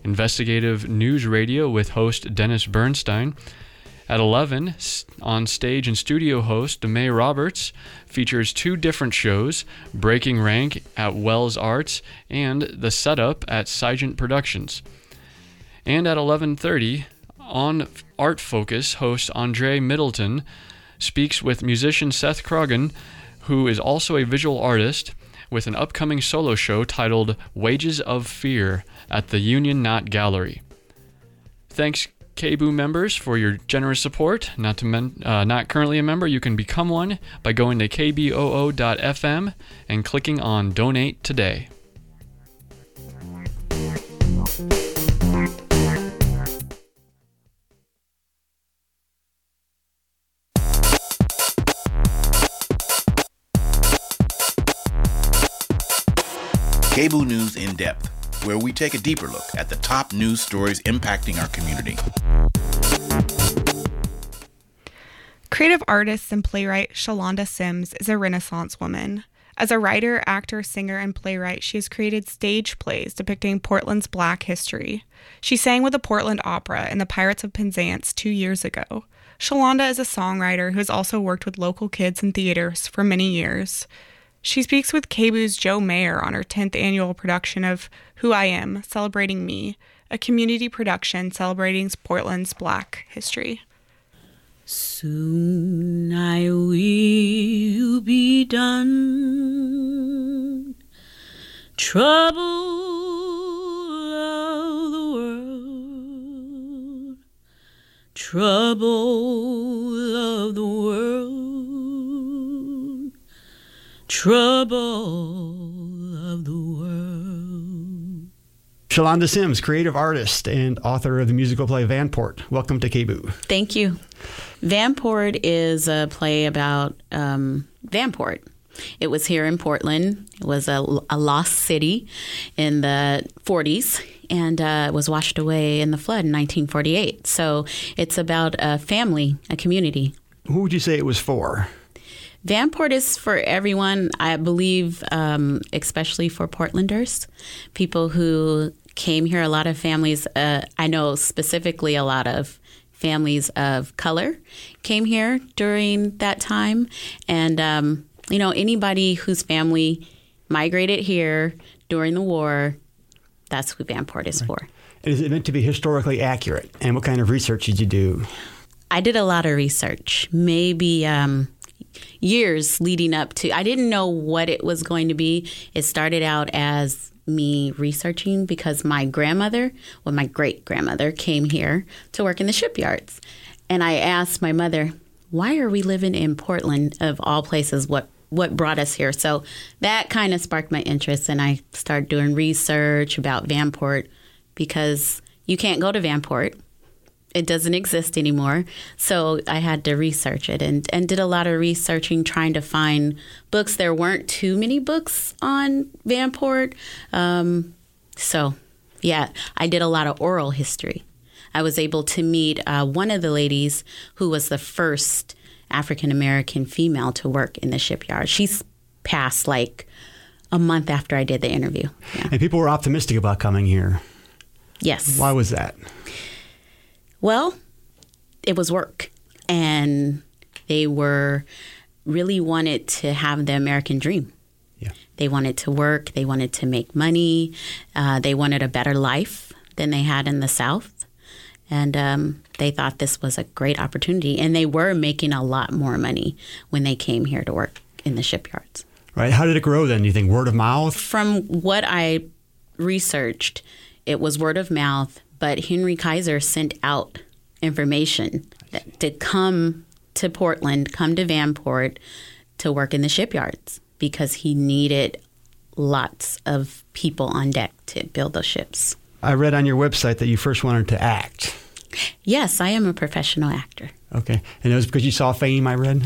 investigative news radio with host Dennis Bernstein. At 11, on stage and studio host May Roberts features 2 different shows, Breaking Rank at Wells Arts and The Setup at Sigent Productions. And at 11:30, on Art Focus, host Andre Middleton speaks with musician Seth Croghan, who is also a visual artist, with an upcoming solo show titled Wages of Fear at the Union Knot Gallery. Thanks, KBOO members, for your generous support. Not currently a member, you can become one by going to kboo.fm and clicking on Donate Today. KBOO News in Depth, where we take a deeper look at the top news stories impacting our community. Creative artist and playwright Shalonda Sims is a Renaissance woman. As a writer, actor, singer, and playwright, she has created stage plays depicting Portland's Black history. She sang with the Portland Opera and the Pirates of Penzance 2 years ago. Shalonda is a songwriter who has also worked with local kids in theaters for many years. She speaks with KBOO's Joe Mayer on her 10th annual production of Who I Am, Celebrating Me, a community production celebrating Portland's Black history. Soon I will be done, trouble of the world, trouble of the world, trouble of the world. Shalonda Sims, creative artist and author of the musical play Vanport. Welcome to KBOO. Thank you. Vanport is a play about Vanport. It was here in Portland. It was a lost city in the 40s and was washed away in the flood in 1948. So it's about a family, a community. Who would you say it was for? Vanport is for everyone, I believe, especially for Portlanders, people who came here. A lot of families, I know specifically a lot of families of color came here during that time. And, anybody whose family migrated here during the war, that's who Vanport is for. And is it meant to be historically accurate? And what kind of research did you do? I did a lot of research, maybe years leading up to. I didn't know what it was going to be. It started out as me researching because my great-grandmother came here to work in the shipyards. And I asked my mother, why are we living in Portland, of all places? What brought us here? So that kind of sparked my interest, and I started doing research about Vanport because you can't go to Vanport. It doesn't exist anymore. So I had to research it and did a lot of researching, trying to find books. There weren't too many books on Vanport. I did a lot of oral history. I was able to meet one of the ladies who was the first African-American female to work in the shipyard. She's passed like a month after I did the interview. Yeah. And people were optimistic about coming here. Yes. Why was that? Well, it was work, and they really wanted to have the American dream. Yeah. They wanted to work. They wanted to make money. They wanted a better life than they had in the South, and they thought this was a great opportunity, and they were making a lot more money when they came here to work in the shipyards. Right. How did it grow then? Do you think word of mouth? From what I researched, it was word of mouth. But Henry Kaiser sent out information to come to Portland, come to Vanport to work in the shipyards because he needed lots of people on deck to build those ships. I read on your website that you first wanted to act. Yes, I am a professional actor. Okay. And it was because you saw Fame, I read?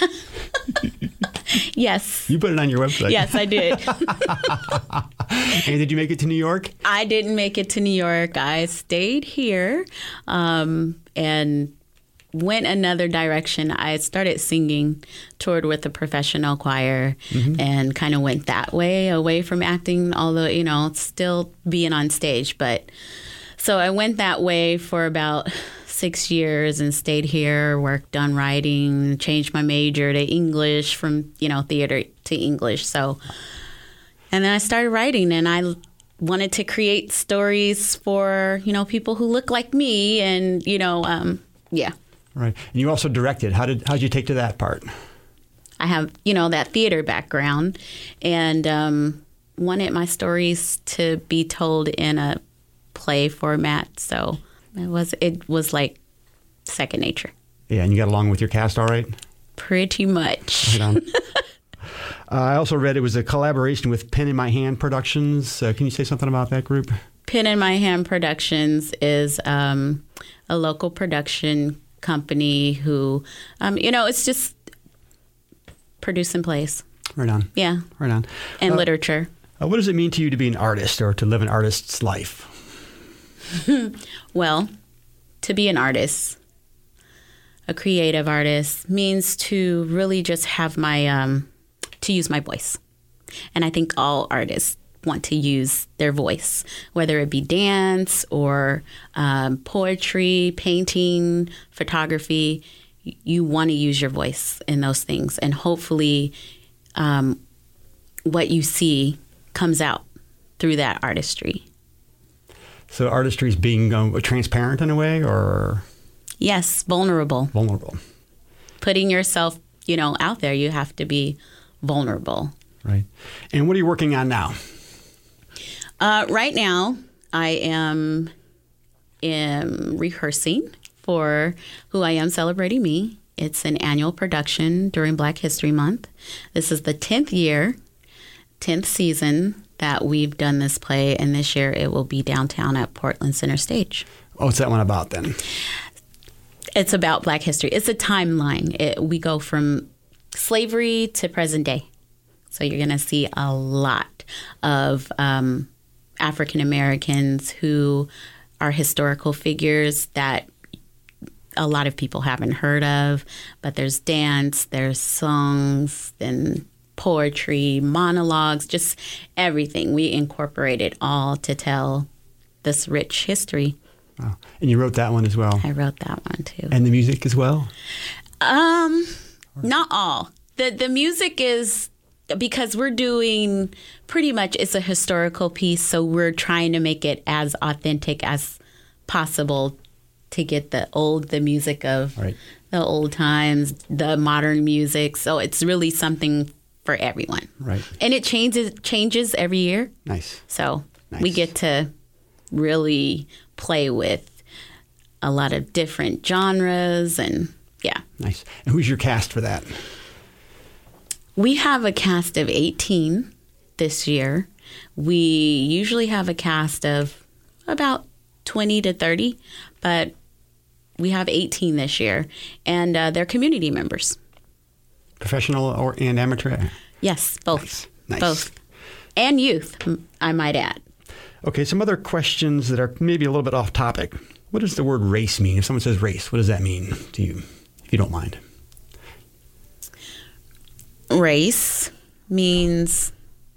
Yes. You put it on your website. Yes, I did. And did you make it to New York? I didn't make it to New York. I stayed here and went another direction. I started singing, toured with a professional choir, and kind of went that way, away from acting, although, still being on stage. But So I went that way for about 6 years and stayed here, worked on writing, changed my major to English from, theater to English. So, and then I started writing, and I wanted to create stories for, people who look like me, and, yeah. Right. And you also directed. How'd you take to that part? I have, that theater background, and wanted my stories to be told in a play format. So it was like second nature. Yeah, and you got along with your cast all right? Pretty much. Right on. I also read it was a collaboration with Pen in My Hand Productions. Can you say something about that group? Pen in My Hand Productions is a local production company who, it's just producing plays. Right on. Yeah. Right on. And literature. What does it mean to you to be an artist or to live an artist's life? Well, to be an artist, a creative artist, means to really just have to use my voice. And I think all artists want to use their voice, whether it be dance or poetry, painting, photography. You want to use your voice in those things. And hopefully what you see comes out through that artistry. So artistry is being transparent in a way, or? Yes, vulnerable. Vulnerable. Putting yourself, out there, you have to be vulnerable. Right. And what are you working on now? Right now, I am rehearsing for Who I Am Celebrating Me. It's an annual production during Black History Month. This is the 10th year, 10th season that we've done this play, and this year it will be downtown at Portland Center Stage. What's that one about then? It's about Black history. It's a timeline. We go from slavery to present day. So you're going to see a lot of African Americans who are historical figures that a lot of people haven't heard of. But there's dance, there's songs, and poetry, monologues, just everything. We incorporate it all to tell this rich history. Wow. And you wrote that one as well? I wrote that one too. And the music as well? Not all. The music is, because we're doing pretty much, it's a historical piece, so we're trying to make it as authentic as possible to get the music of right. the old times, the modern music. So it's really something for everyone. Right. And it changes every year. Nice. So nice. We get to really play with a lot of different genres, and yeah. Nice. And who's your cast for that? We have a cast of 18 this year. We usually have a cast of about 20 to 30, but we have 18 this year, and they're community members. Professional and amateur? Yes, both. Nice. Both. And youth, I might add. Okay, some other questions that are maybe a little bit off topic. What does the word race mean? If someone says race, what does that mean to you, if you don't mind? Race means,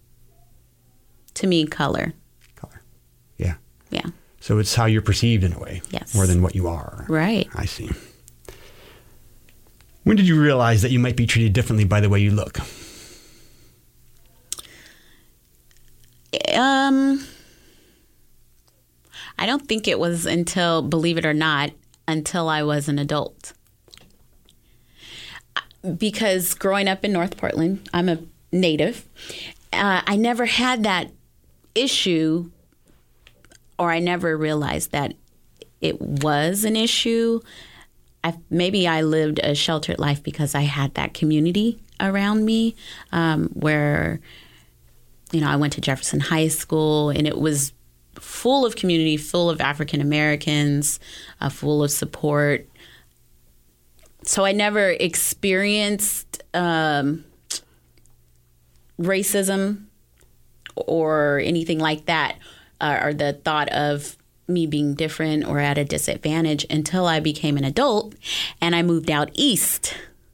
to me, color. Color. Yeah. Yeah. So it's how you're perceived in a way. Yes. More than what you are. Right. I see. When did you realize that you might be treated differently by the way you look? I don't think it was until, believe it or not, until I was an adult. Because growing up in North Portland, I'm a native. I never had that issue, or I never realized that it was an issue. Maybe I lived a sheltered life because I had that community around me, where, I went to Jefferson High School, and it was full of community, full of African Americans, full of support. So I never experienced racism or anything like that, or the thought of me being different or at a disadvantage until I became an adult and I moved out east.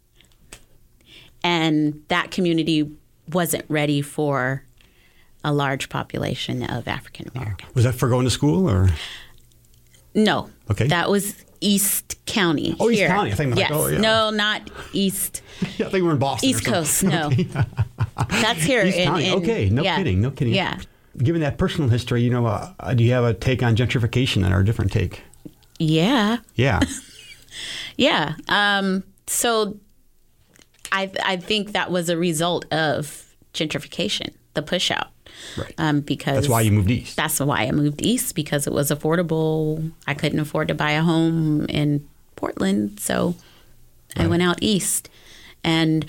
And that community wasn't ready for a large population of African Americans. Was that for going to school, or? No. Okay. That was East County. Oh, East here. County. I think yes. yeah. No, not East. Yeah, I think we're in Boston. East or Coast. something. No. That's here. East County. Okay. No kidding. No kidding. Yeah. Given that personal history, do you have a take on gentrification or a different take? Yeah. Yeah. Yeah. So I think that was a result of gentrification, the push out. Right. Because that's why you moved east. That's why I moved east, because it was affordable. I couldn't afford to buy a home in Portland, so I went out east, and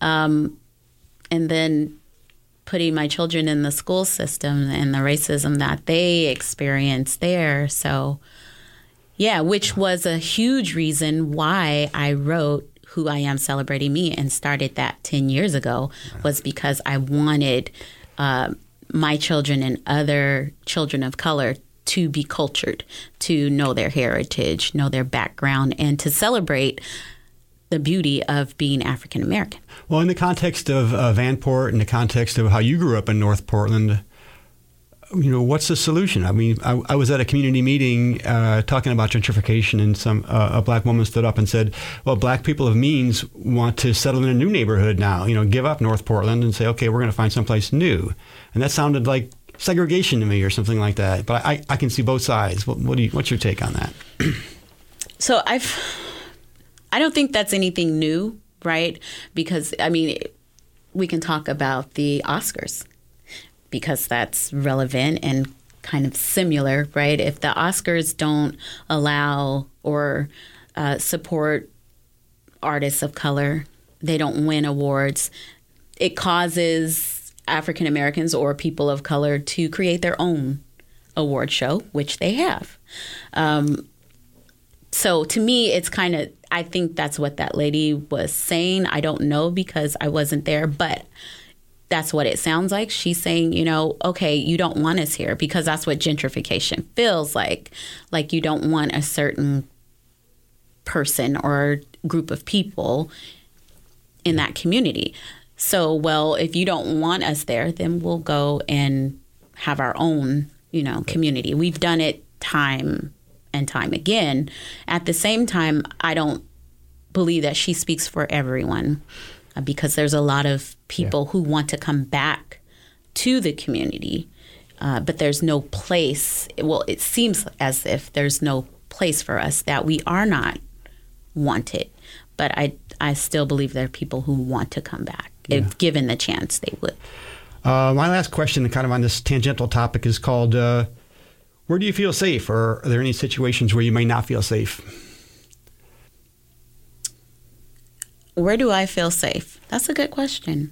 then putting my children in the school system and the racism that they experienced there. So, yeah, which was a huge reason why I wrote Who I Am Celebrating Me and started that 10 years ago, was because I wanted my children and other children of color to be cultured, to know their heritage, know their background, and to celebrate the beauty of being African American. Well, in the context of Vanport, in the context of how you grew up in North Portland, what's the solution? I mean, I was at a community meeting talking about gentrification, and a black woman stood up and said, well, black people of means want to settle in a new neighborhood now, give up North Portland and say, okay, we're going to find someplace new. And that sounded like segregation to me or something like that. But I can see both sides. What's your take on that? So I don't think that's anything new, right? Because, I mean, we can talk about the Oscars, because that's relevant and kind of similar, right? If the Oscars don't allow or support artists of color, they don't win awards, it causes African Americans or people of color to create their own award show, which they have. So to me, it's kind of, I think that's what that lady was saying. I don't know because I wasn't there, but that's what it sounds like. She's saying, okay, you don't want us here, because that's what gentrification feels like. Like you don't want a certain person or group of people in that community. So, well, if you don't want us there, then we'll go and have our own, community. We've done it time and time again. At the same time, I don't believe that she speaks for everyone, because there's a lot of people who want to come back to the community, but there's no place. Well, it seems as if there's no place for us, that we are not wanted. But I still believe there are people who want to come back. If given the chance, they would. My last question, kind of on this tangential topic, is called, where do you feel safe? Or are there any situations where you may not feel safe? Where do I feel safe? That's a good question.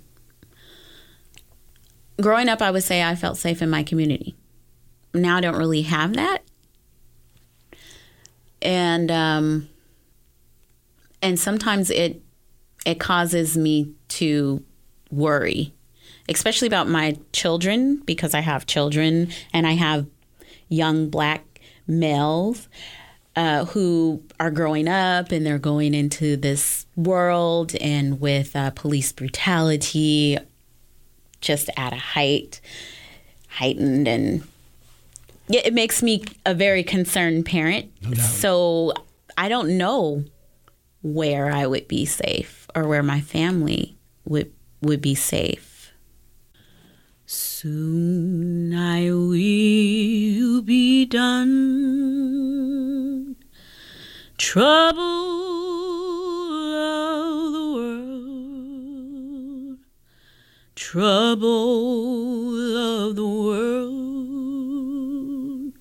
Growing up, I would say I felt safe in my community. Now I don't really have that. And sometimes it causes me to worry, especially about my children, because I have children and I have young black males who are growing up, and they're going into this world, and with police brutality just at a heightened, and it makes me a very concerned parent. No doubt. So I don't know where I would be safe or where my family would be safe. Soon I will be done. Trouble of the world. Trouble of the world.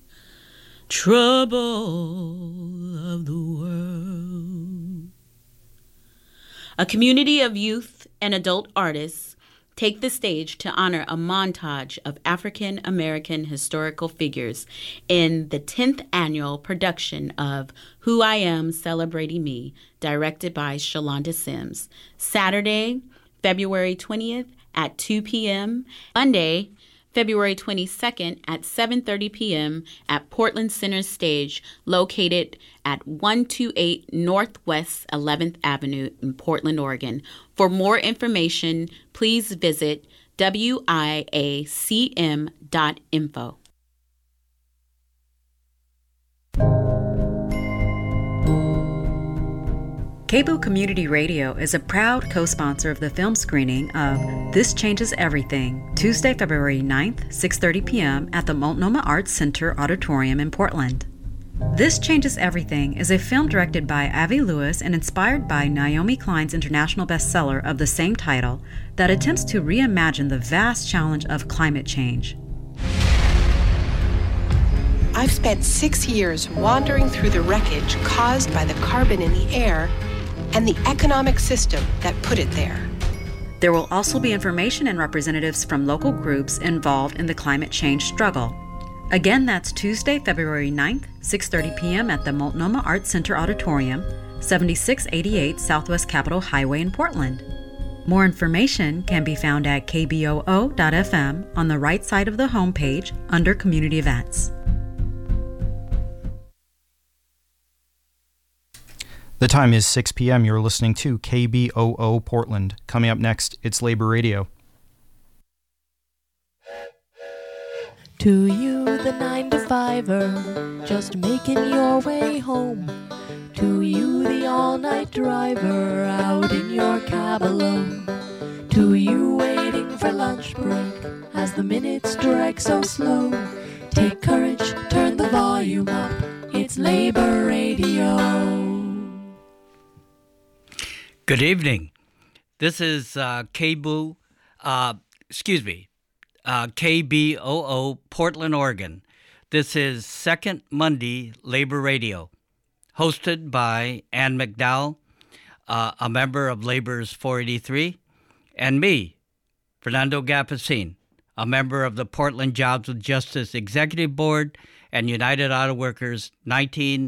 Trouble of the world. A community of youth and adult artists take the stage to honor a montage of African American historical figures in the 10th annual production of Who I Am Celebrating Me, directed by Shalonda Sims. Saturday, February 20th at 2 p.m. Monday, February 22nd at 7:30 p.m. at Portland Center Stage, located at 128 Northwest 11th Avenue in Portland, Oregon. For more information, please visit wiacm.info. KBOO Community Radio is a proud co-sponsor of the film screening of This Changes Everything, Tuesday, February 9th, 6:30 p.m. at the Multnomah Arts Center Auditorium in Portland. This Changes Everything is a film directed by Avi Lewis and inspired by Naomi Klein's international bestseller of the same title that attempts to reimagine the vast challenge of climate change. I've spent 6 years wandering through the wreckage caused by the carbon in the air and the economic system that put it there. There will also be information and representatives from local groups involved in the climate change struggle. Again, that's Tuesday, February 9th, 6:30 p.m. at the Multnomah Arts Center Auditorium, 7688 Southwest Capitol Highway in Portland. More information can be found at kboo.fm on the right side of the homepage under Community Events. The time is 6 p.m. You're listening to KBOO Portland. Coming up next, it's Labor Radio. To you, the 9-to-5er, just making your way home. To you, the all-night driver, out in your cab alone. To you, waiting for lunch break, as the minutes drag so slow. Take courage, turn the volume up, it's Labor Radio. Good evening. This is KBOO Portland, Oregon. This is Second Monday Labor Radio, hosted by Ann McDowell, a member of Labor's 483, and me, Fernando Gapacin, a member of the Portland Jobs with Justice Executive Board and United Auto Workers 19